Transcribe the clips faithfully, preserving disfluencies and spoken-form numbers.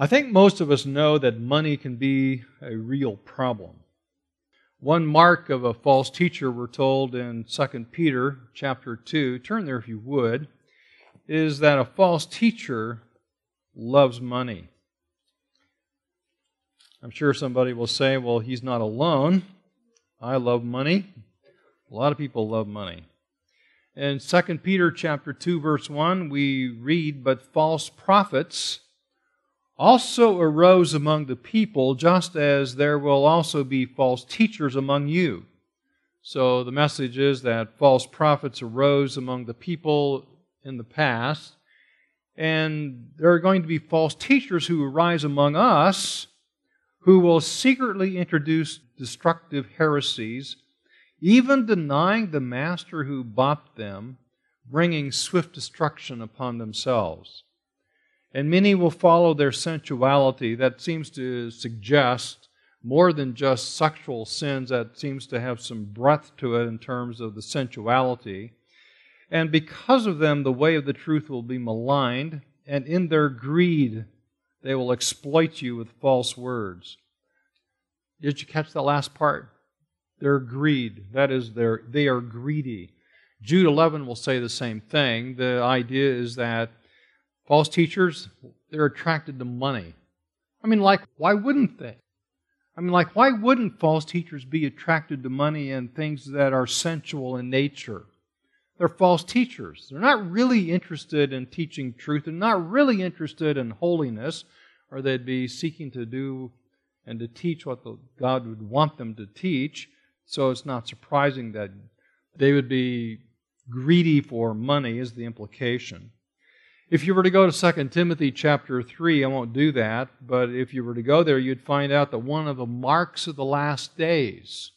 I think most of us know that money can be a real problem. One mark of a false teacher, we're told in Second Peter chapter two, turn there if you would, is that a false teacher loves money. I'm sure somebody will say, well, he's not alone. I love money. A lot of people love money. In Second Peter chapter two, verse one, we read, "But false prophets also arose among the people, just as there will also be false teachers among you." So the message is that false prophets arose among the people in the past, and there are going to be false teachers who arise among us who will secretly introduce destructive heresies, even denying the master who bought them, bringing swift destruction upon themselves. And many will follow their sensuality. That seems to suggest more than just sexual sins. That seems to have some breadth to it in terms of the sensuality. And because of them, the way of the truth will be maligned, and in their greed, they will exploit you with false words. Did you catch that last part? Their greed. That is, their, they are greedy. Jude eleven will say the same thing. The idea is that false teachers, they're attracted to money. I mean, like, why wouldn't they? I mean, like, why wouldn't false teachers be attracted to money and things that are sensual in nature? They're false teachers. They're not really interested in teaching truth. They're not really interested in holiness, or they'd be seeking to do and to teach what the, God would want them to teach. So it's not surprising that they would be greedy for money, is the implication. If you were to go to Second Timothy chapter three, I won't do that, but if you were to go there, you'd find out that one of the marks of the last days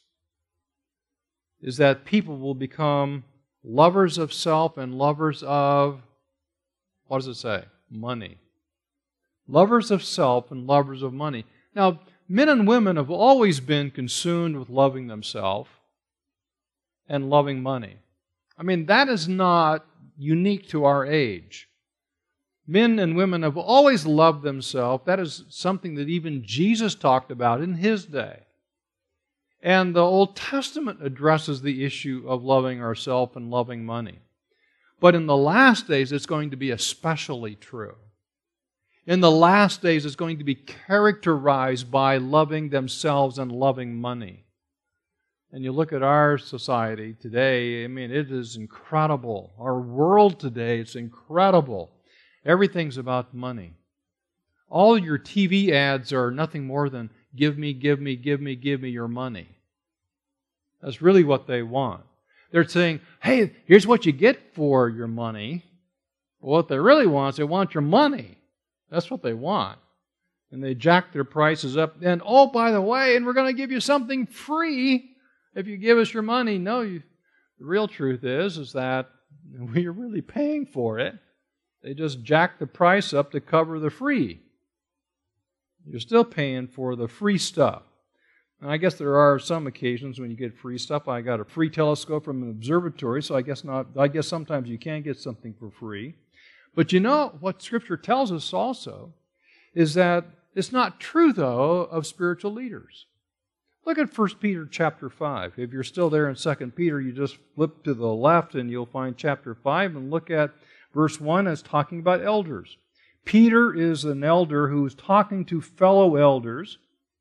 is that people will become lovers of self and lovers of, what does it say? Money. Lovers of self and lovers of money. Now, men and women have always been consumed with loving themselves and loving money. I mean, that is not unique to our age. Men and women have always loved themselves. That is something that even Jesus talked about in His day. And the Old Testament addresses the issue of loving ourselves and loving money. But in the last days, it's going to be especially true. In the last days, it's going to be characterized by loving themselves and loving money. And you look at our society today, I mean, it is incredible. Our world today, it's incredible. Everything's about money. All your T V ads are nothing more than give me, give me, give me, give me your money. That's really what they want. They're saying, hey, here's what you get for your money. But what they really want is they want your money. That's what they want. And they jack their prices up. And, oh, by the way, and we're going to give you something free if you give us your money. No, you, the real truth is, is that we're really paying for it. They just jack the price up to cover the free. You're still paying for the free stuff. And I guess there are some occasions when you get free stuff. I got a free telescope from an observatory, so I guess not. I guess sometimes you can get something for free. But you know what Scripture tells us also is that it's not true, though, of spiritual leaders. Look at First Peter chapter five. If you're still there in Second Peter, you just flip to the left and you'll find chapter five and look at verse one as talking about elders. Peter is an elder who is talking to fellow elders.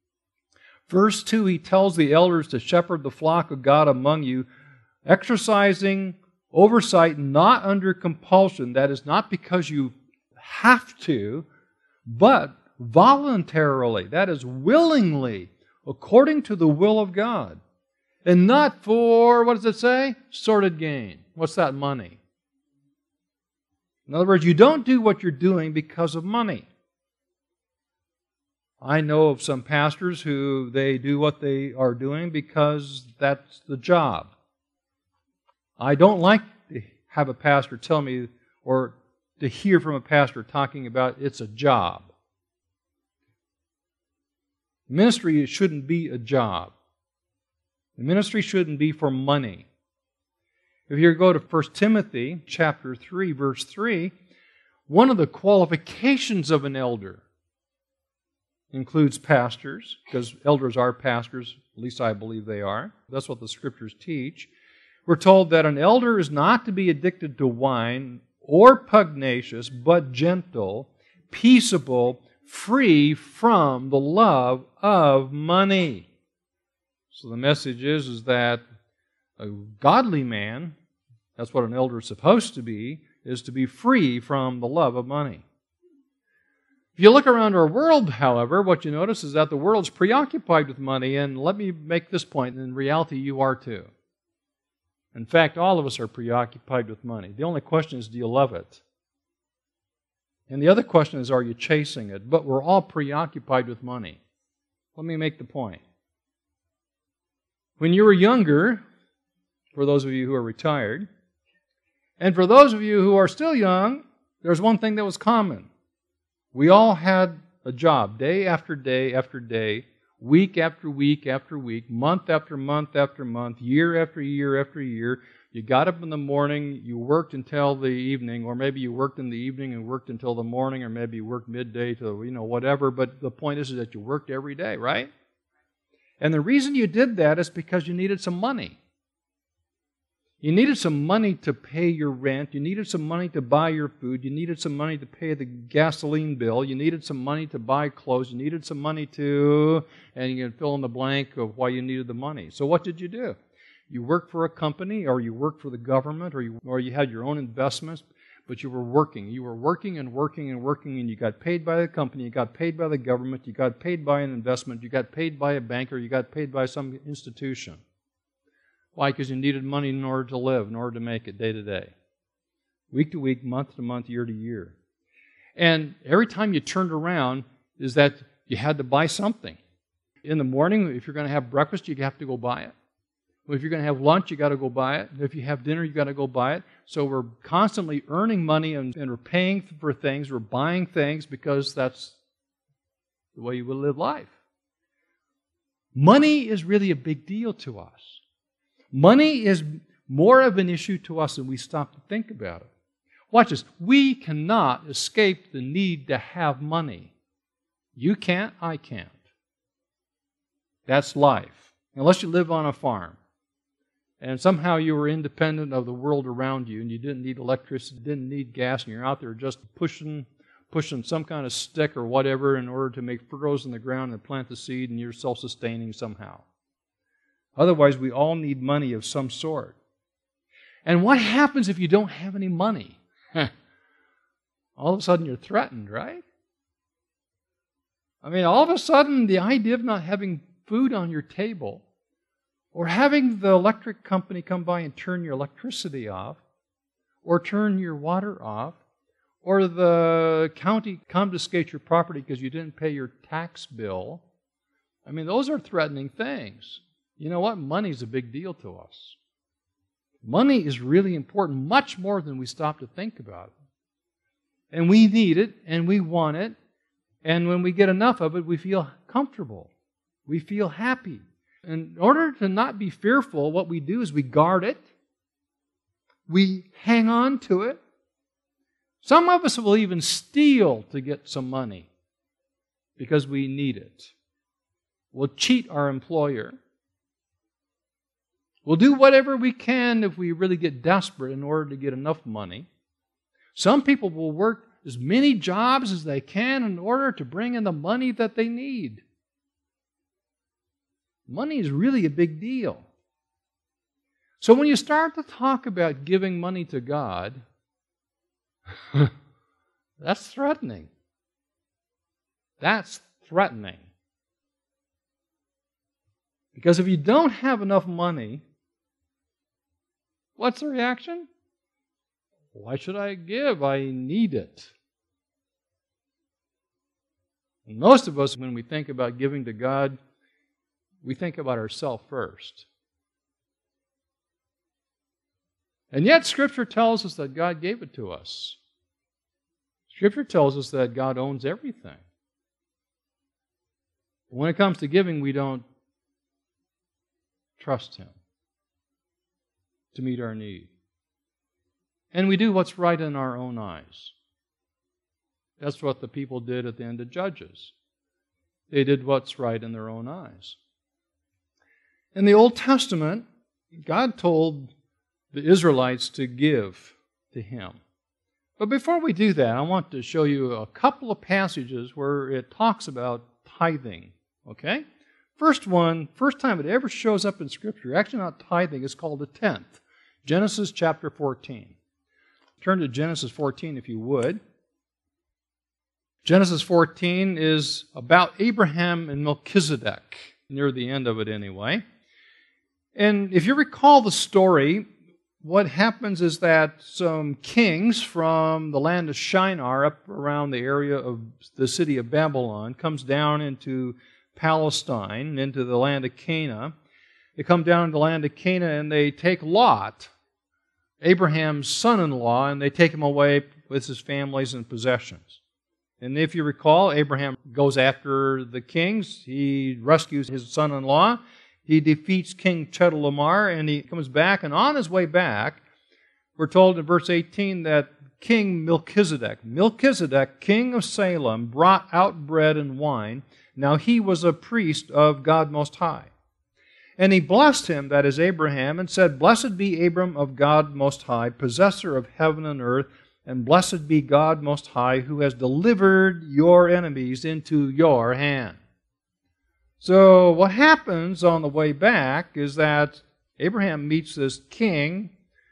Verse two, he tells the elders to shepherd the flock of God among you, exercising oversight not under compulsion. That is not because you have to, but voluntarily. That is willingly, according to the will of God. And not for, what does it say? Sordid gain. What's that? Money. In other words, you don't do what you're doing because of money. I know of some pastors who they do what they are doing because that's the job. I don't like to have a pastor tell me or to hear from a pastor talking about it's a job. Ministry shouldn't be a job. The ministry shouldn't be for money. If you go to First Timothy chapter three, verse three, one of the qualifications of an elder includes pastors, because elders are pastors, at least I believe they are. That's what the Scriptures teach. We're told that an elder is not to be addicted to wine or pugnacious, but gentle, peaceable, free from the love of money. So the message is, is that a godly man, that's what an elder is supposed to be, is to be free from the love of money. If you look around our world, however, what you notice is that the world's preoccupied with money, and let me make this point, in reality you are too. In fact, all of us are preoccupied with money. The only question is, do you love it? And the other question is, are you chasing it? But we're all preoccupied with money. Let me make the point. When you were younger, for those of you who are retired, and for those of you who are still young, there's one thing that was common. We all had a job, day after day after day, week after week after week, month after month after month, year after year after year. You got up in the morning, you worked until the evening, or maybe you worked in the evening and worked until the morning, or maybe you worked midday to, you know, whatever. But the point is, is that you worked every day, right? And the reason you did that is because you needed some money. You needed some money to pay your rent. You needed some money to buy your food. You needed some money to pay the gasoline bill. You needed some money to buy clothes. You needed some money to, and you can fill in the blank of why you needed the money. So what did you do? You worked for a company, or you worked for the government, or you, or you had your own investments, but you were working. You were working and working and working, and you got paid by the company, you got paid by the government, you got paid by an investment, you got paid by a banker, you got paid by some institution. Why? Because you needed money in order to live, in order to make it day to day. Week to week, month to month, year to year. And every time you turned around is that you had to buy something. In the morning, if you're going to have breakfast, you have to go buy it. If you're going to have lunch, you got to go buy it. If you have dinner, you got to go buy it. So we're constantly earning money and, and we're paying for things, we're buying things because that's the way you will live life. Money is really a big deal to us. Money is more of an issue to us than we stop to think about it. Watch this. We cannot escape the need to have money. You can't, I can't. That's life. Unless you live on a farm. And somehow you were independent of the world around you and you didn't need electricity, didn't need gas, and you're out there just pushing pushing some kind of stick or whatever in order to make furrows in the ground and plant the seed, and you're self-sustaining somehow. Otherwise, we all need money of some sort. And what happens if you don't have any money? All of a sudden you're threatened, right? I mean, all of a sudden the idea of not having food on your table, or having the electric company come by and turn your electricity off, or turn your water off, or the county confiscate your property because you didn't pay your tax bill. I mean, those are threatening things. You know what? Money's a big deal to us. Money is really important, much more than we stop to think about it. And we need it, and we want it, and when we get enough of it, we feel comfortable. We feel happy. In order to not be fearful, what we do is we guard it. We hang on to it. Some of us will even steal to get some money because we need it. We'll cheat our employer. We'll do whatever we can if we really get desperate in order to get enough money. Some people will work as many jobs as they can in order to bring in the money that they need. Money is really a big deal. So when you start to talk about giving money to God, that's threatening. That's threatening. Because if you don't have enough money, what's the reaction? Why should I give? I need it. And most of us, when we think about giving to God, we think about ourselves first. And yet Scripture tells us that God gave it to us. Scripture tells us that God owns everything. But when it comes to giving, we don't trust Him to meet our need. And we do what's right in our own eyes. That's what the people did at the end of Judges. They did what's right in their own eyes. In the Old Testament, God told the Israelites to give to Him. But before we do that, I want to show you a couple of passages where it talks about tithing. Okay? First one, first time it ever shows up in Scripture, actually not tithing, it's called a tenth. Genesis chapter fourteen. Turn to Genesis fourteen if you would. Genesis fourteen is about Abraham and Melchizedek, near the end of it anyway. And if you recall the story, what happens is that some kings from the land of Shinar, up around the area of the city of Babylon, comes down into Palestine, into the land of Canaan. They come down to the land of Canaan and they take Lot, Abraham's son-in-law, and they take him away with his families and possessions. And if you recall, Abraham goes after the kings. He rescues his son-in-law. He defeats King Chedorlaomer, and he comes back. And on his way back, we're told in verse eighteen that King Melchizedek, Melchizedek, king of Salem, brought out bread and wine. Now he was a priest of God Most High. And he blessed him, that is Abraham, and said, Blessed be Abram of God Most High, possessor of heaven and earth, and blessed be God Most High, who has delivered your enemies into your hand. So what happens on the way back is that Abraham meets this king,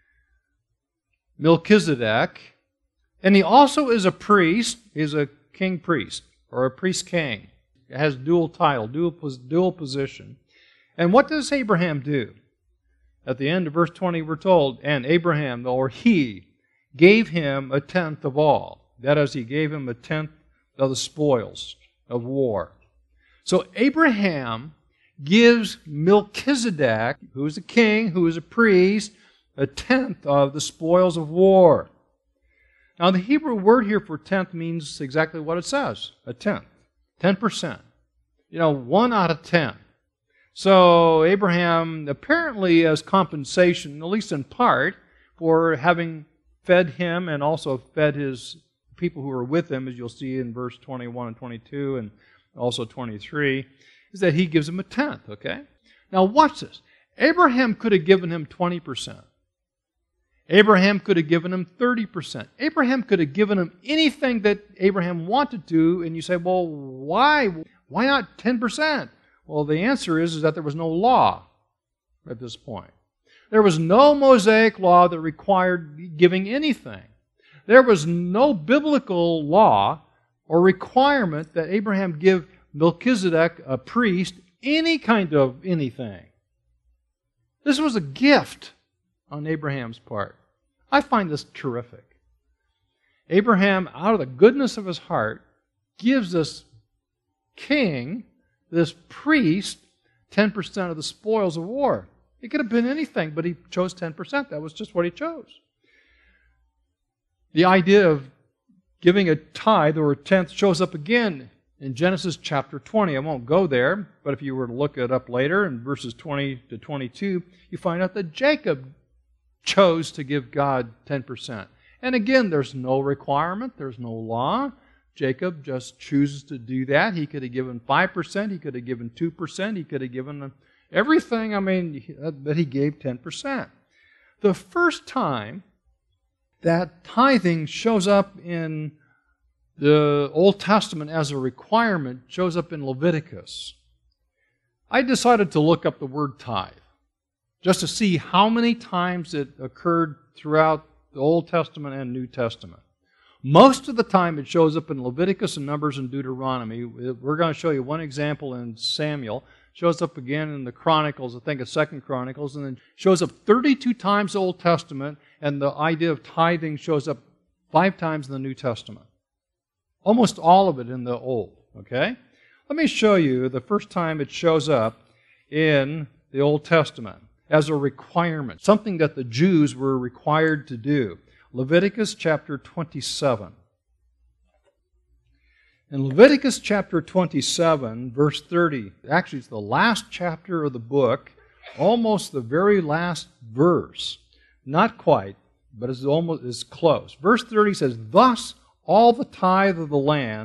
Melchizedek, and he also is a priest. He's a king priest, or a priest king. He has dual title, dual, dual position. And what does Abraham do? At the end of verse twenty, we're told, and Abraham, or he, gave him a tenth of all. That is, he gave him a tenth of the spoils of war. So Abraham gives Melchizedek, who is a king, who is a priest, a tenth of the spoils of war. Now the Hebrew word here for tenth means exactly what it says, a tenth, ten percent. You know, one out of ten. So Abraham, apparently as compensation, at least in part, for having fed him and also fed his people who were with him, as you'll see in verse twenty-one and twenty-two and also twenty-three, is that he gives him a tenth, okay? Now watch this. Abraham could have given him twenty percent. Abraham could have given him thirty percent. Abraham could have given him anything that Abraham wanted to, and you say, well, why? Why not ten percent? Well, the answer is, is that there was no law at this point. There was no Mosaic law that required giving anything. There was no biblical law or requirement that Abraham give Melchizedek, a priest, any kind of anything. This was a gift on Abraham's part. I find this terrific. Abraham, out of the goodness of his heart, gives this king, this priest, ten percent of the spoils of war. It could have been anything, but he chose ten percent. That was just what he chose. The idea of giving a tithe or a tenth shows up again in Genesis chapter twenty. I won't go there, but if you were to look it up later in verses twenty to twenty-two, you find out that Jacob chose to give God ten percent. And again, there's no requirement, there's no law. Jacob just chooses to do that. He could have given five percent, he could have given two percent, he could have given everything, I mean, but he gave ten percent. The first time that tithing shows up in the Old Testament as a requirement shows up in Leviticus. I decided to look up the word tithe just to see how many times it occurred throughout the Old Testament and New Testament. Most of the time it shows up in Leviticus and Numbers and Deuteronomy. We're going to show you one example in Samuel. It shows up again in the Chronicles, I think it's Second Chronicles, and then shows up thirty-two times in the Old Testament, and the idea of tithing shows up five times in the New Testament. Almost all of it in the Old, okay? Let me show you the first time it shows up in the Old Testament as a requirement, something that the Jews were required to do. Leviticus chapter twenty-seven. In Leviticus chapter twenty-seven, verse thirty, actually it's the last chapter of the book, almost the very last verse. Not quite, but it's almost it's close. Verse thirty says, Thus all the tithe of the land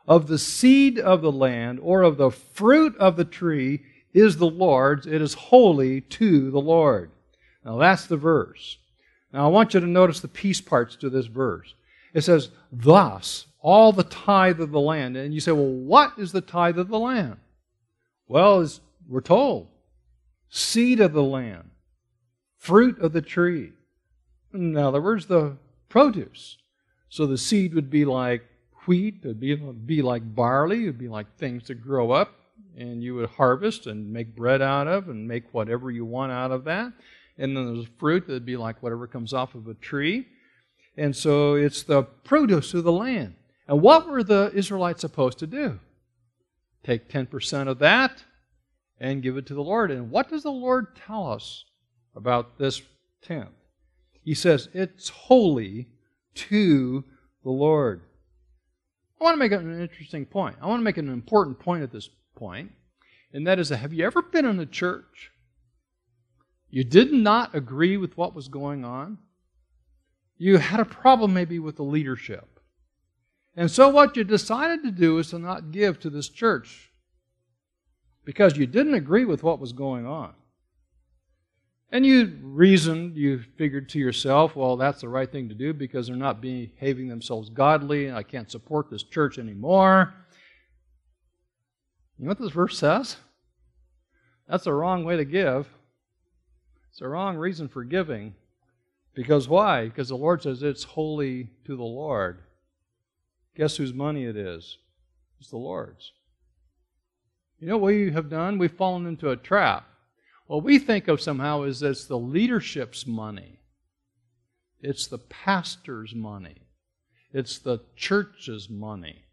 of the seed of the land or of the fruit of the tree is the Lord's. It is holy to the Lord. Now that's the verse. Now I want you to notice the piece parts to this verse. It says, thus, all the tithe of the land. And you say, well, what is the tithe of the land? Well, as we're told, seed of the land, fruit of the tree. In other words, the produce. So the seed would be like wheat, it would be, be like barley, it would be like things that grow up and you would harvest and make bread out of and make whatever you want out of that. And then there's fruit that would be like whatever comes off of a tree. And so it's the produce of the land. And what were the Israelites supposed to do? Take ten percent of that and give it to the Lord. And what does the Lord tell us about this tenth? He says, it's holy to the Lord. I want to make an interesting point. I want to make an important point at this point, and that is, have you ever been in a church? You did not agree with what was going on. You had a problem maybe with the leadership. And so what you decided to do is to not give to this church because you didn't agree with what was going on. And you reasoned, you figured to yourself, well, that's the right thing to do because they're not behaving themselves godly, and I can't support this church anymore. You know what this verse says? That's the wrong way to give. It's the wrong reason for giving. Because why? Because the Lord says it's holy to the Lord. Guess whose money it is? It's the Lord's. You know what we have done? We've fallen into a trap. What we think of somehow is it's the leadership's money. It's the pastor's money. It's the church's money.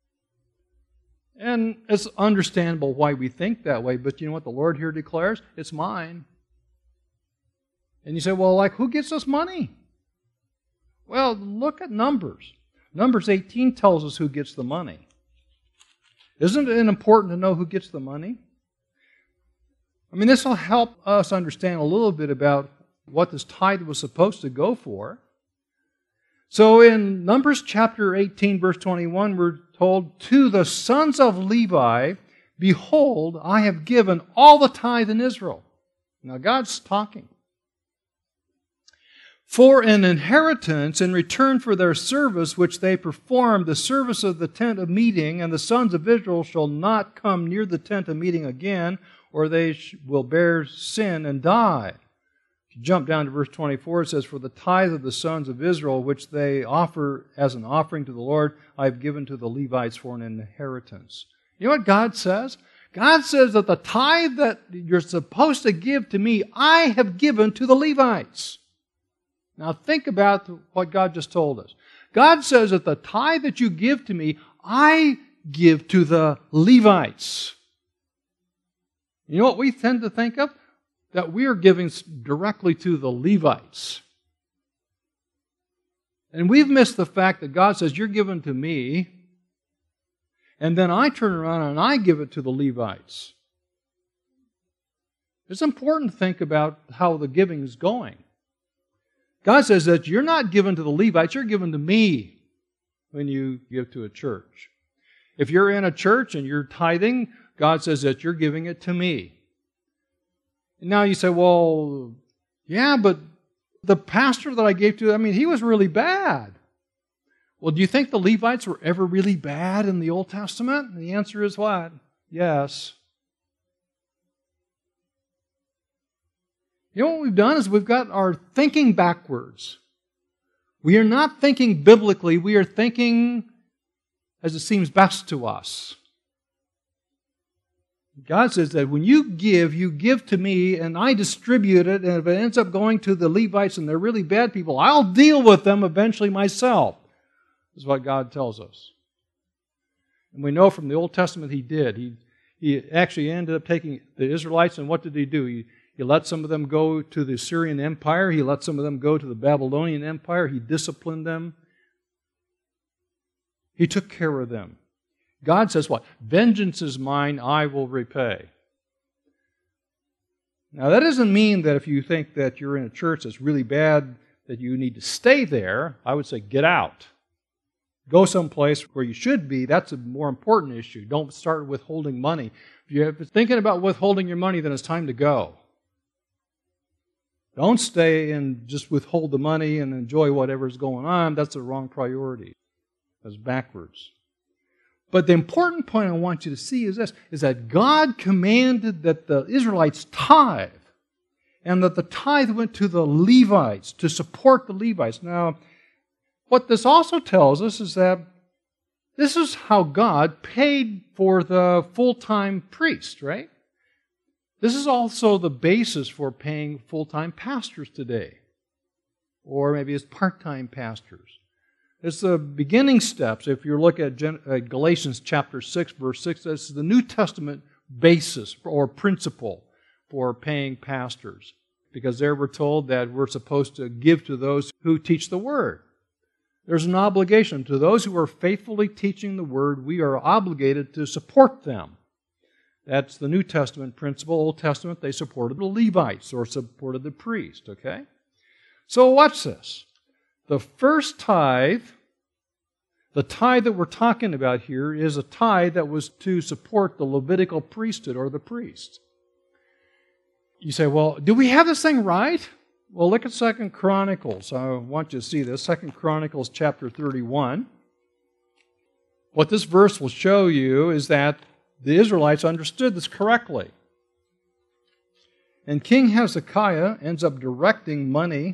And it's understandable why we think that way, but you know what the Lord here declares? It's mine. And you say, well, like, who gets us money? Well, look at Numbers. Numbers eighteen tells us who gets the money. Isn't it important to know who gets the money? I mean, this will help us understand a little bit about what this tithe was supposed to go for. So in Numbers chapter eighteen, verse twenty-one, we're told, to the sons of Levi, behold, I have given all the tithe in Israel. Now God's talking. For an inheritance in return for their service which they performed, the service of the tent of meeting, and the sons of Israel shall not come near the tent of meeting again, or they will bear sin and die. If you jump down to verse twenty-four, it says, for the tithe of the sons of Israel, which they offer as an offering to the Lord, I have given to the Levites for an inheritance. You know what God says? God says that the tithe that you're supposed to give to me, I have given to the Levites. Now think about what God just told us. God says that the tithe that you give to me, I give to the Levites. You know what we tend to think of? That we are giving directly to the Levites. And we've missed the fact that God says, you're given to me, and then I turn around and I give it to the Levites. It's important to think about how the giving is going. God says that you're not given to the Levites, you're given to me when you give to a church. If you're in a church and you're tithing, God says that you're giving it to me. And now you say, well, yeah, but the pastor that I gave to, I mean, he was really bad. Well, do you think the Levites were ever really bad in the Old Testament? And the answer is what? Yes. You know what we've done is we've got our thinking backwards. We are not thinking biblically, we are thinking as it seems best to us. God says that when you give, you give to me and I distribute it, and if it ends up going to the Levites and they're really bad people, I'll deal with them eventually myself. This is what God tells us. And we know from the Old Testament He did. He, he actually ended up taking the Israelites, and what did He do? He, he let some of them go to the Assyrian Empire. He let some of them go to the Babylonian Empire. He disciplined them. He took care of them. God says what? Vengeance is mine, I will repay. Now that doesn't mean that if you think that you're in a church that's really bad, that you need to stay there. I would say get out. go someplace where you should be, that's a more important issue. Don't start withholding money. If you're thinking about withholding your money, then it's time to go. Don't stay and just withhold the money and enjoy whatever's going on. That's the wrong priority. That's backwards. But the important point I want you to see is this, is that God commanded that the Israelites tithe, and that the tithe went to the Levites, to support the Levites. Now, what this also tells us is that this is how God paid for the full-time priest, right? This is also the basis for paying full-time pastors today, or maybe as part-time pastors. It's the beginning steps. If you look at Galatians chapter six, verse six, this is the New Testament basis or principle for paying pastors. Because there we're told that we're supposed to give to those who teach the Word. There's an obligation. To those who are faithfully teaching the Word, we are obligated to support them. That's the New Testament principle. Old Testament, they supported the Levites or supported the priest, okay? So watch this. The first tithe, the tithe that we're talking about here, is a tithe that was to support the Levitical priesthood or the priest. You say, well, do we have this thing right? Well, look at Second Chronicles. I want you to see this. Second Chronicles chapter thirty-one. What this verse will show you is that the Israelites understood this correctly. And King Hezekiah ends up directing money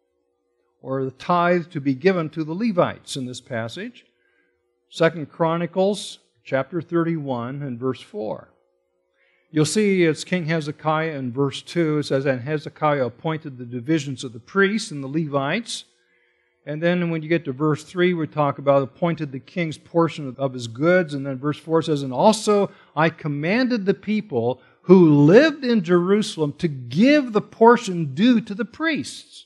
or the tithe to be given to the Levites in this passage. Second Chronicles chapter thirty-one and verse four. You'll see it's King Hezekiah in verse two. It says, and Hezekiah appointed the divisions of the priests and the Levites. And then when you get to verse three, we talk about appointed the king's portion of his goods. And then verse four says, and also I commanded the people who lived in Jerusalem to give the portion due to the priests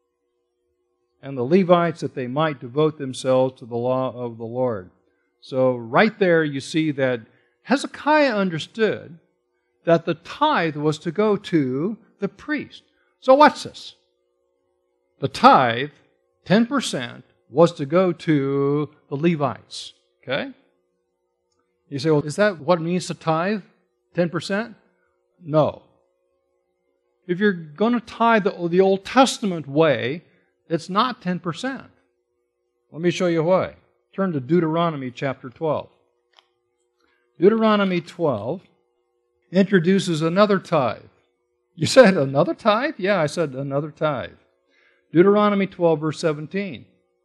and the Levites, that they might devote themselves to the law of the Lord. So right there you see that Hezekiah understood that the tithe was to go to the priest. So watch this. The tithe, ten percent, was to go to the Levites. Okay? You say, well, is that what it means to tithe? ten percent? No. If you're going to tithe the, the Old Testament way, it's not ten percent. Let me show you why. Turn to Deuteronomy chapter twelve. Deuteronomy twelve introduces another tithe. You said another tithe? Yeah, I said another tithe. Deuteronomy twelve, verse seventeen.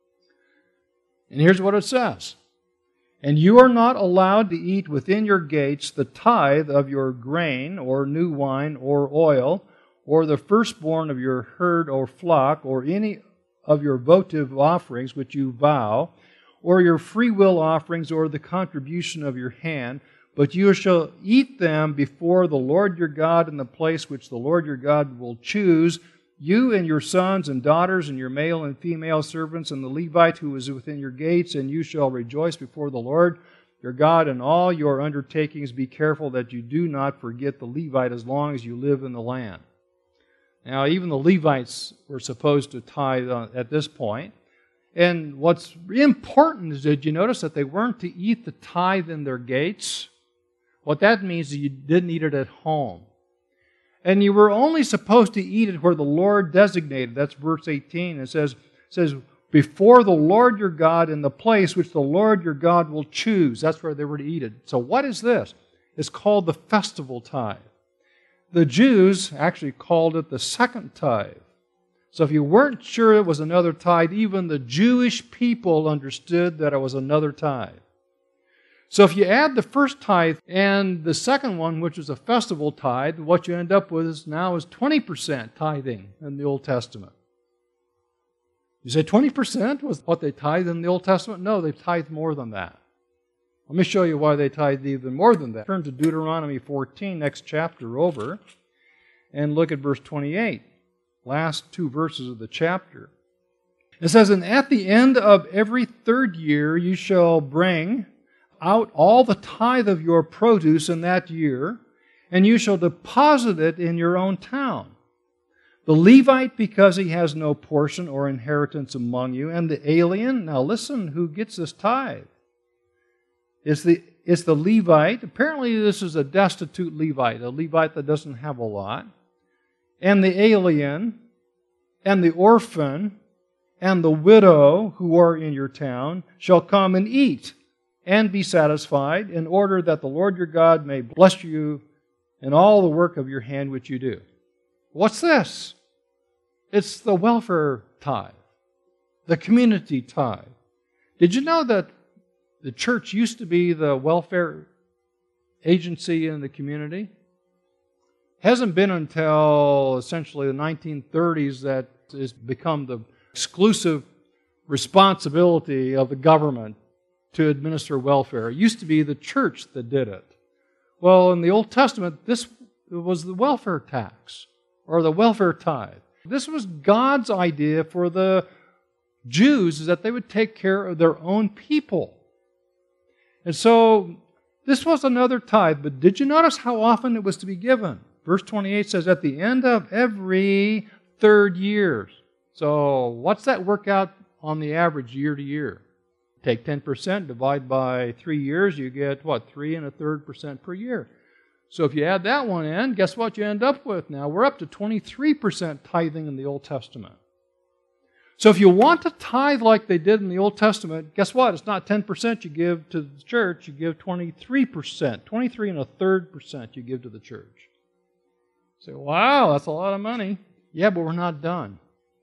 And here's what it says. And you are not allowed to eat within your gates the tithe of your grain, or new wine, or oil, or the firstborn of your herd or flock, or any of your votive offerings which you vow, or your freewill offerings, or the contribution of your hand, but you shall eat them before the Lord your God in the place which the Lord your God will choose, you and your sons and daughters and your male and female servants and the Levite who is within your gates, and you shall rejoice before the Lord your God in all your undertakings. Be careful that you do not forget the Levite as long as you live in the land. Now, even the Levites were supposed to tithe at this point. And what's important is, did you notice that they weren't to eat the tithe in their gates? What that means is you didn't eat it at home. And you were only supposed to eat it where the Lord designated. That's verse eighteen. It says, it says, before the Lord your God in the place which the Lord your God will choose. That's where they were to eat it. So what is this? It's called the festival tithe. The Jews actually called it the second tithe. So if you weren't sure it was another tithe, even the Jewish people understood that it was another tithe. So if you add the first tithe and the second one, which is a festival tithe, what you end up with is now is twenty percent tithing in the Old Testament. You say twenty percent was what they tithed in the Old Testament? No, they tithed more than that. Let me show you why they tithed even more than that. Turn to Deuteronomy fourteen, next chapter over, and look at verse twenty-eight. Last two verses of the chapter. It says, and at the end of every third year you shall bring out all the tithe of your produce in that year, and you shall deposit it in your own town. The Levite, because he has no portion or inheritance among you, and the alien, now listen, who gets this tithe? It's the, it's the Levite. Apparently this is a destitute Levite, a Levite that doesn't have a lot. And the alien, and the orphan, and the widow who are in your town shall come and eat and be satisfied, in order that the Lord your God may bless you in all the work of your hand which you do. What's this? It's the welfare tithe, the community tithe. Did you know that the church used to be the welfare agency in the community? It hasn't been until essentially the nineteen thirties that it's become the exclusive responsibility of the government to administer welfare. It used to be the church that did it. Well, in the Old Testament, this was the welfare tax, or the welfare tithe. This was God's idea for the Jews, is that they would take care of their own people. And so, this was another tithe, but did you notice how often it was to be given? Verse twenty-eight says, at the end of every third year. So, what's that work out on the average year to year? Take ten percent, divide by three years, you get, what, three and a third percent per year. So if you add that one in, guess what you end up with now? We're up to twenty-three percent tithing in the Old Testament. So if you want to tithe like they did in the Old Testament, guess what? It's not ten percent you give to the church, you give twenty-three percent. twenty-three and a third percent you give to the church. You say, wow, that's a lot of money. Yeah, but we're not done.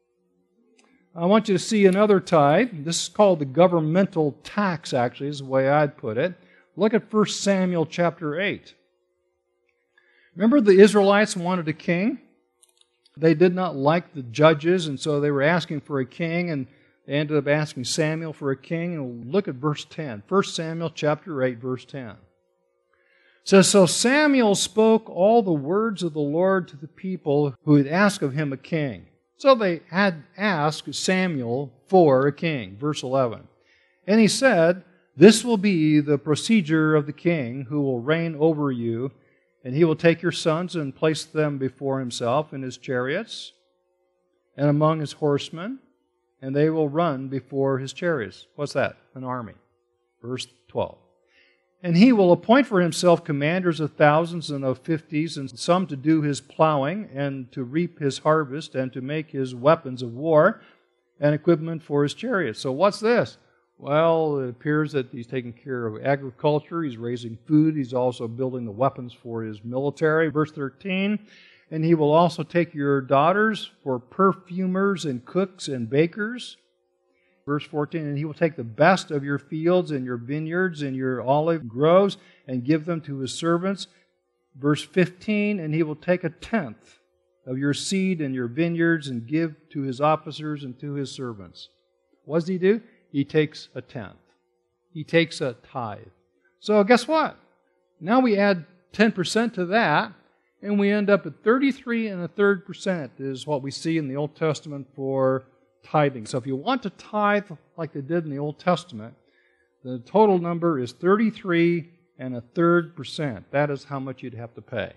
I want you to see another tithe. This is called the governmental tax, actually, is the way I'd put it. Look at First Samuel chapter eight. Remember the Israelites wanted a king? They did not like the judges, and so they were asking for a king, and they ended up asking Samuel for a king. And look at verse ten. First Samuel chapter eight, verse ten. It says, so Samuel spoke all the words of the Lord to the people who had asked of him a king. So they had asked Samuel for a king. Verse eleven. And he said, this will be the procedure of the king who will reign over you, and he will take your sons and place them before himself in his chariots and among his horsemen, and they will run before his chariots. What's that? An army. Verse twelve. And he will appoint for himself commanders of thousands and of fifties, and some to do his plowing, and to reap his harvest, and to make his weapons of war, and equipment for his chariots. So what's this? Well, it appears that he's taking care of agriculture, he's raising food, he's also building the weapons for his military. Verse thirteen, and he will also take your daughters for perfumers and cooks and bakers. Verse fourteen, and he will take the best of your fields and your vineyards and your olive groves and give them to his servants. Verse fifteen, and he will take a tenth of your seed and your vineyards and give to his officers and to his servants. What does he do? He takes a tenth. He takes a tithe. So guess what? Now we add ten percent to that, and we end up at thirty-three and a third percent is what we see in the Old Testament for tithing. So if you want to tithe like they did in the Old Testament, the total number is thirty-three and a third percent. That is how much you'd have to pay.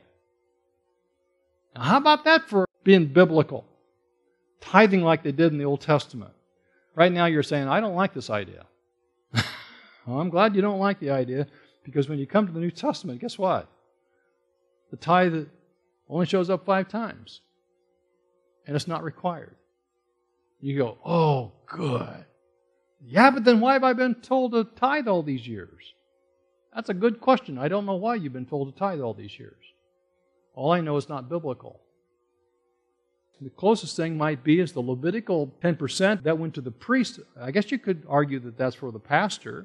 Now how about that for being biblical? Tithing like they did in the Old Testament. Right now you're saying, I don't like this idea. Well, I'm glad you don't like the idea, because when you come to the New Testament, guess what? The tithe only shows up five times. And it's not required. You go, oh, good. Yeah, but then why have I been told to tithe all these years? That's a good question. I don't know why you've been told to tithe all these years. All I know is not biblical. The closest thing might be is the Levitical ten percent that went to the priest. I guess you could argue that that's for the pastor.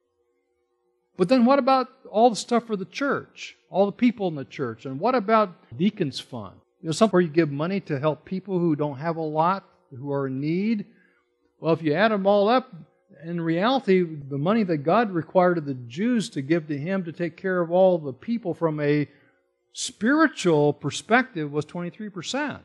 But then what about all the stuff for the church? All the people in the church? And what about deacons' fund? You know, somewhere you give money to help people who don't have a lot, who are in need. Well, if you add them all up, in reality, the money that God required of the Jews to give to Him to take care of all the people from a spiritual perspective was twenty-three percent.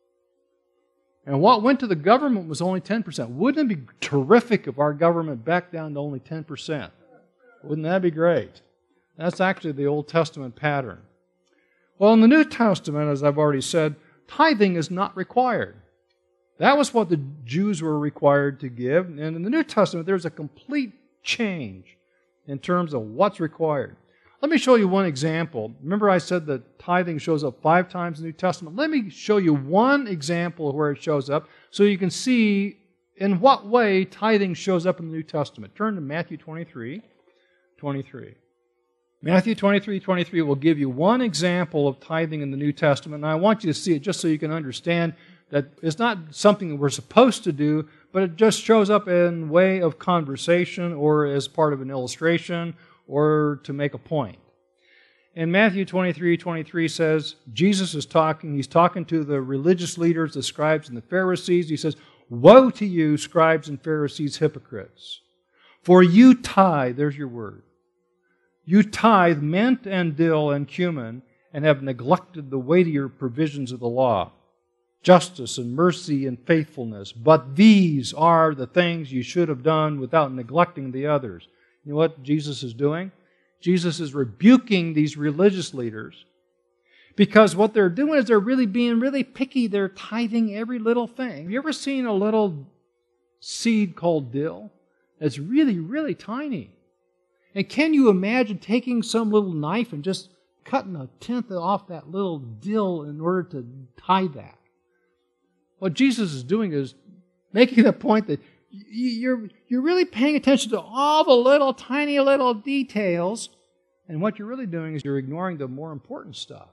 And what went to the government was only ten percent. Wouldn't it be terrific if our government backed down to only ten percent? Wouldn't that be great? That's actually the Old Testament pattern. Well, in the New Testament, as I've already said, tithing is not required. That was what the Jews were required to give. And in the New Testament, there's a complete change in terms of what's required. Let me show you one example. Remember I said that tithing shows up five times in the New Testament? Let me show you one example of where it shows up so you can see in what way tithing shows up in the New Testament. Turn to Matthew twenty-three, twenty-three. Matthew twenty-three, twenty-three will give you one example of tithing in the New Testament, and I want you to see it just so you can understand that it's not something that we're supposed to do, but it just shows up in way of conversation or as part of an illustration or to make a point. And Matthew twenty-three, twenty-three says, Jesus is talking, he's talking to the religious leaders, the scribes and the Pharisees. He says, "Woe to you, scribes and Pharisees, hypocrites! For you tithe," there's your word, "you tithe mint and dill and cumin, and have neglected the weightier provisions of the law, justice and mercy and faithfulness. But these are the things you should have done without neglecting the others." You know what Jesus is doing? Jesus is rebuking these religious leaders because what they're doing is they're really being really picky. They're tithing every little thing. Have you ever seen a little seed called dill? It's really, really tiny. And can you imagine taking some little knife and just cutting a tenth off that little dill in order to tithe that? What Jesus is doing is making the point that you're, you're really paying attention to all the little, tiny little details, and what you're really doing is you're ignoring the more important stuff,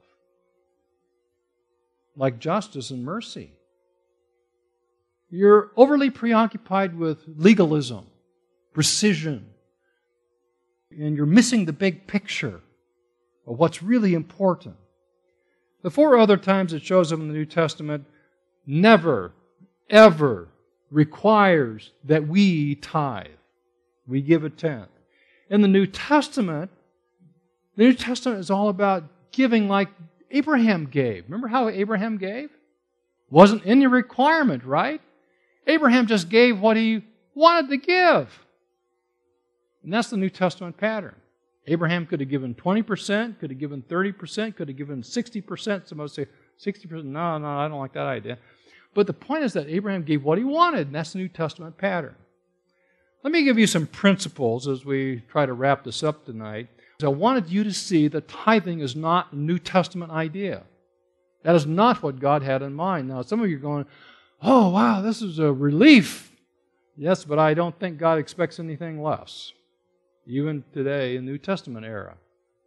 like justice and mercy. You're overly preoccupied with legalism, precision, and you're missing the big picture of what's really important. The four other times it shows up in the New Testament never, ever requires that we tithe. We give a tenth. In the New Testament, the New Testament is all about giving like Abraham gave. Remember how Abraham gave? Wasn't any requirement, right? Abraham just gave what he wanted to give. And that's the New Testament pattern. Abraham could have given twenty percent, could have given thirty percent, could have given sixty percent. Some say sixty percent. No, no, I don't like that idea. But the point is that Abraham gave what he wanted, and that's the New Testament pattern. Let me give you some principles as we try to wrap this up tonight. I wanted you to see that tithing is not a New Testament idea. That is not what God had in mind. Now, some of you are going, "Oh, wow, this is a relief." Yes, but I don't think God expects anything less, even today in the New Testament era.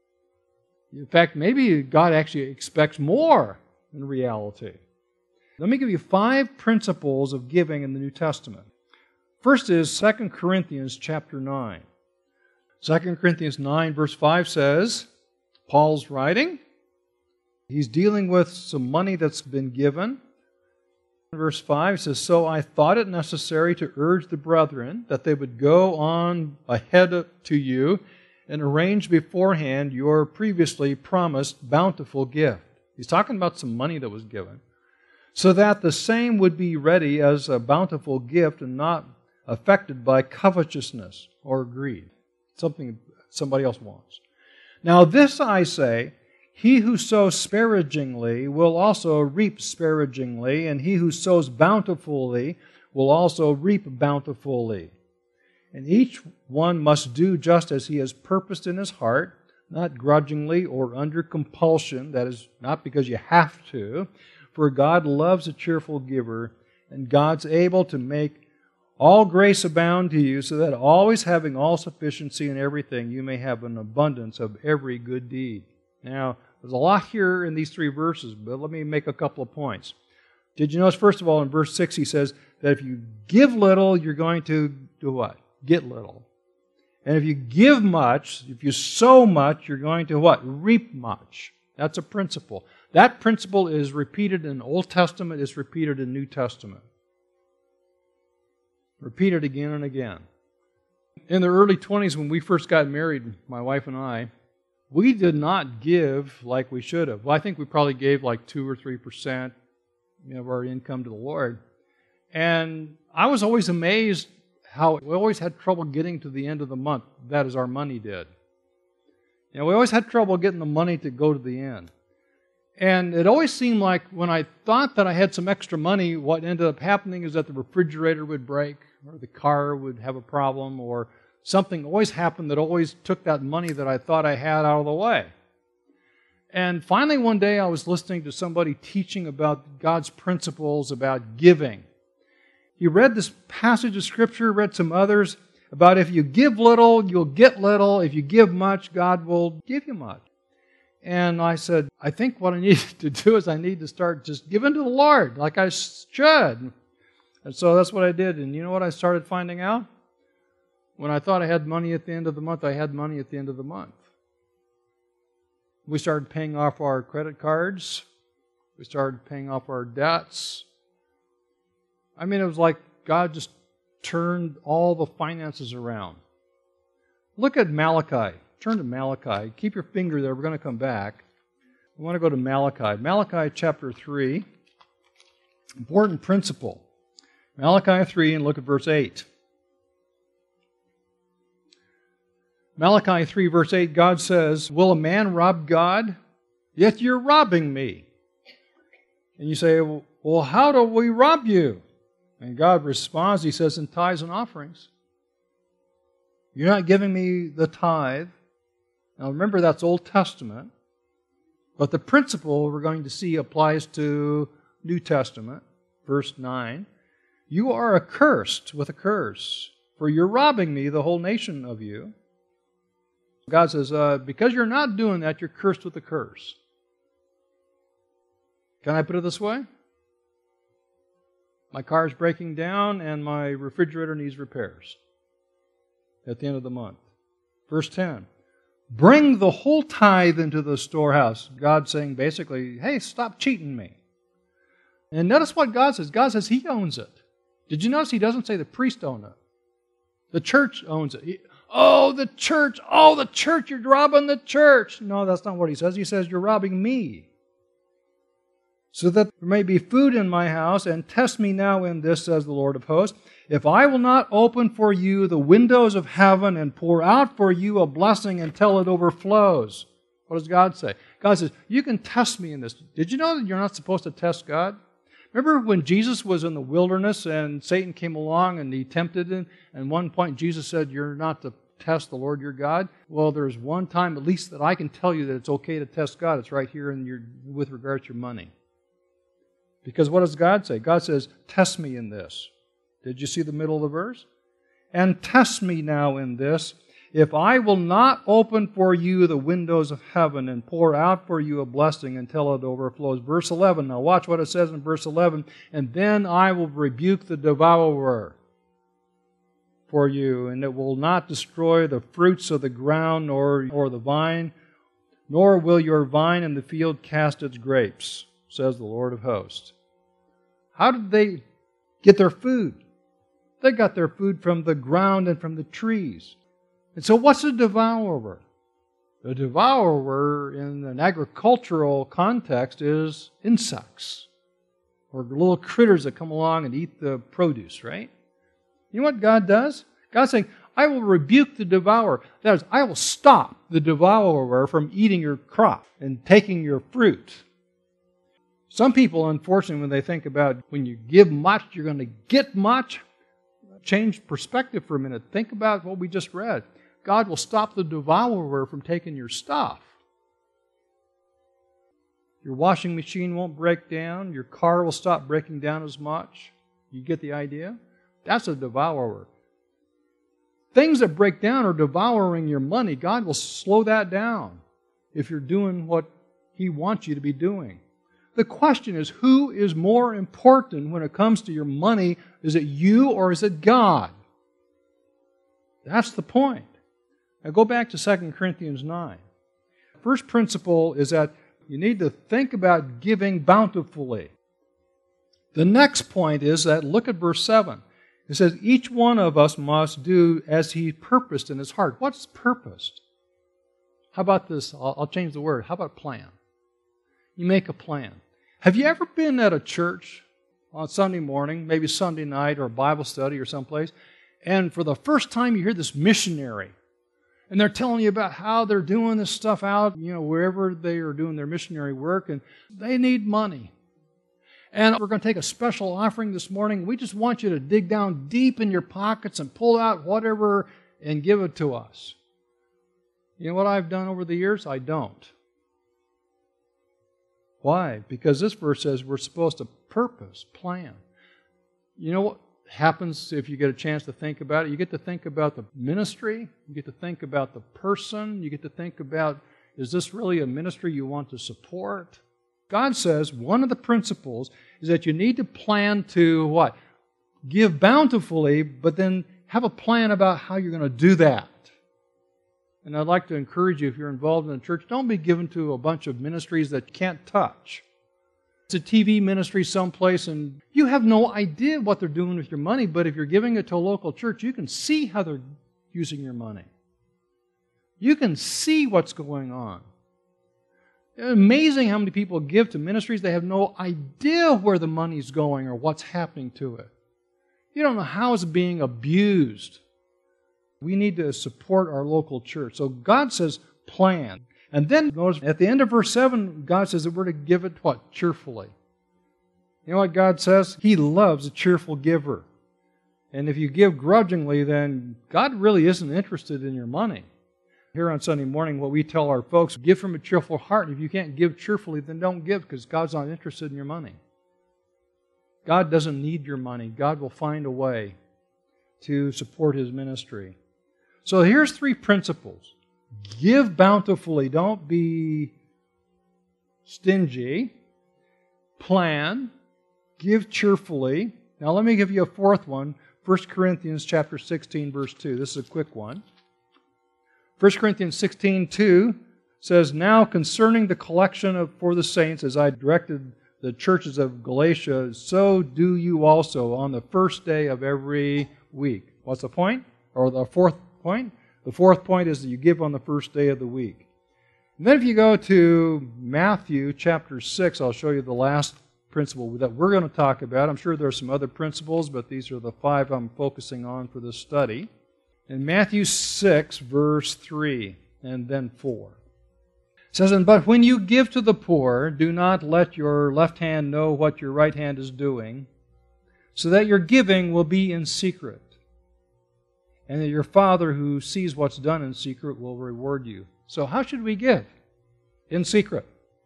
In fact, maybe God actually expects more in reality. Let me give you five principles of giving in the New Testament. First is Second Corinthians chapter nine. Second Corinthians nine verse five says, Paul's writing, he's dealing with some money that's been given. Verse five says, "So I thought it necessary to urge the brethren that they would go on ahead to you and arrange beforehand your previously promised bountiful gift." He's talking about some money that was given. "So that the same would be ready as a bountiful gift and not affected by covetousness or greed." Something somebody else wants. "Now this I say, he who sows sparingly will also reap sparingly, and he who sows bountifully will also reap bountifully. And each one must do just as he has purposed in his heart, not grudgingly or under compulsion," that is, not because you have to, "for God loves a cheerful giver, and God's able to make all grace abound to you, so that always having all sufficiency in everything, you may have an abundance of every good deed." Now, there's a lot here in these three verses, but let me make a couple of points. Did you notice, first of all, in verse six, he says that if you give little, you're going to do what? Get little. And if you give much, if you sow much, you're going to what? Reap much. That's a principle. That principle is repeated in the Old Testament, it's repeated in New Testament. Repeated again and again. In the early twenties, when we first got married, my wife and I, we did not give like we should have. Well, I think we probably gave like two or three percent of our income to the Lord. And I was always amazed how we always had trouble getting to the end of the month. That is, our money did. You know, we always had trouble getting the money to go to the end. And it always seemed like when I thought that I had some extra money, what ended up happening is that the refrigerator would break, or the car would have a problem, or something always happened that always took that money that I thought I had out of the way. And finally one day I was listening to somebody teaching about God's principles about giving. He read this passage of Scripture, read some others, about if you give little, you'll get little. If you give much, God will give you much. And I said, I think what I need to do is I need to start just giving to the Lord like I should. And so that's what I did. And you know what I started finding out? When I thought I had money at the end of the month, I had money at the end of the month. We started paying off our credit cards. We started paying off our debts. I mean, it was like God just turned all the finances around. Look at Malachi. Turn to Malachi. Keep your finger there. We're going to come back. I want to go to Malachi. Malachi chapter three. Important principle. Malachi three, and look at verse eight. Malachi three, verse eight, God says, will a man rob God? Yet you're robbing me. And you say, well, how do we rob you? And God responds, He says, in tithes and offerings. You're not giving me the tithe. Now remember, that's Old Testament. But the principle we're going to see applies to New Testament. Verse nine. You are accursed with a curse, for you're robbing me, the whole nation of you. God says, uh, because you're not doing that, you're cursed with a curse. Can I put it this way? My car's breaking down and my refrigerator needs repairs at the end of the month. Verse ten. Bring the whole tithe into the storehouse. God saying basically, hey, stop cheating me. And notice what God says. God says He owns it. Did you notice He doesn't say the priest owns it? The church owns it. He, oh, the church. Oh, the church. You're robbing the church. No, that's not what He says. He says you're robbing me. So that there may be food in my house, and test me now in this, says the Lord of hosts, if I will not open for you the windows of heaven and pour out for you a blessing until it overflows. What does God say? God says, you can test me in this. Did you know that you're not supposed to test God? Remember when Jesus was in the wilderness and Satan came along and he tempted him, and at one point Jesus said, you're not to test the Lord your God? Well, there's one time at least that I can tell you that it's okay to test God. It's right here in your, with regard to your money. Because what does God say? God says, test me in this. Did you see the middle of the verse? And test me now in this, if I will not open for you the windows of heaven and pour out for you a blessing until it overflows. Verse eleven. Now watch what it says in verse eleven. And then I will rebuke the devourer for you, and it will not destroy the fruits of the ground nor, or the vine, nor will your vine in the field cast its grapes, says the Lord of hosts. How did they get their food? They got their food from the ground and from the trees. And so what's a devourer? The devourer in an agricultural context is insects, or little critters that come along and eat the produce, right? You know what God does? God's saying, I will rebuke the devourer. That is, I will stop the devourer from eating your crop and taking your fruit. Some people, unfortunately, when they think about when you give much, you're going to get much, change perspective for a minute. Think about what we just read. God will stop the devourer from taking your stuff. Your washing machine won't break down. Your car will stop breaking down as much. You get the idea? That's a devourer. Things that break down are devouring your money. God will slow that down if you're doing what He wants you to be doing. The question is, who is more important when it comes to your money? Is it you or is it God? That's the point. Now go back to Second Corinthians nine. First principle is that you need to think about giving bountifully. The next point is that, look at verse seven. It says, each one of us must do as he purposed in his heart. What's purposed? How about this? I'll, I'll change the word. How about plan? You make a plan. Have you ever been at a church on Sunday morning, maybe Sunday night or Bible study or someplace, and for the first time you hear this missionary, And they're telling you about how they're doing this stuff out, you know, wherever they are doing their missionary work, and they need money. And we're going to take a special offering this morning. We just want you to dig down deep in your pockets and pull out whatever and give it to us. You know what I've done over the years? I don't. Why? Because this verse says we're supposed to purpose, plan. You know what happens if you get a chance to think about it? You get to think about the ministry. You get to think about the person. You get to think about, is this really a ministry you want to support? God says one of the principles is that you need to plan to what? Give bountifully, but then have a plan about how you're going to do that. And I'd like to encourage you, if you're involved in a church, don't be given to a bunch of ministries that you can't touch. It's a T V ministry someplace, and you have no idea what they're doing with your money, but if you're giving it to a local church, you can see how they're using your money. You can see what's going on. It's amazing how many people give to ministries. They have no idea where the money's going or what's happening to it. You don't know how it's being abused. We need to support our local church. So God says, plan. And then notice at the end of verse seven, God says that we're to give it what? Cheerfully. You know what God says? He loves a cheerful giver. And if you give grudgingly, then God really isn't interested in your money. Here on Sunday morning, what we tell our folks, give from a cheerful heart. If you can't give cheerfully, then don't give, because God's not interested in your money. God doesn't need your money. God will find a way to support His ministry. So here's three principles. Give bountifully. Don't be stingy. Plan. Give cheerfully. Now let me give you a fourth one. First Corinthians chapter sixteen, verse two. This is a quick one. First Corinthians sixteen, two says, now concerning the collection of, for the saints, as I directed the churches of Galatia, so do you also on the first day of every week. What's the point? Or the fourth point? The fourth point is that you give on the first day of the week. And then if you go to Matthew chapter six, I'll show you the last principle that we're going to talk about. I'm sure there are some other principles, but these are the five I'm focusing on for this study. In Matthew six, verse three, and then four. It says, but when you give to the poor, do not let your left hand know what your right hand is doing, so that your giving will be in secret, and that your Father who sees what's done in secret will reward you. So how should we give? In secret.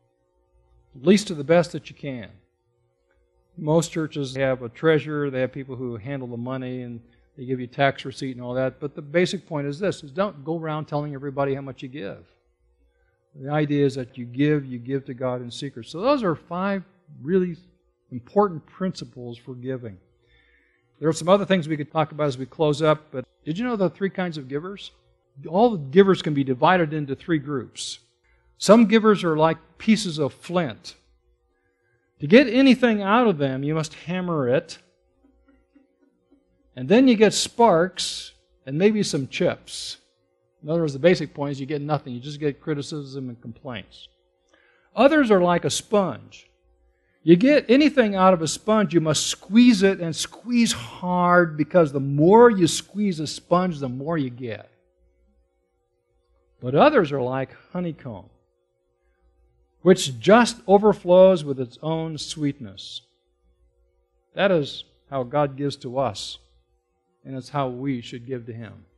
At least to the best that you can. Most churches have a treasurer, they have people who handle the money, and they give you tax receipt and all that. But the basic point is this, is don't go around telling everybody how much you give. The idea is that you give, you give to God in secret. So those are five really important principles for giving. There are some other things we could talk about as we close up, but did you know the three kinds of givers? All the givers can be divided into three groups. Some givers are like pieces of flint. To get anything out of them, you must hammer it, and then you get sparks and maybe some chips. In other words, the basic point is you get nothing. You just get criticism and complaints. Others are like a sponge. You get anything out of a sponge, you must squeeze it and squeeze hard, because the more you squeeze a sponge, the more you get. But others are like honeycomb, which just overflows with its own sweetness. That is how God gives to us, and it's how we should give to Him.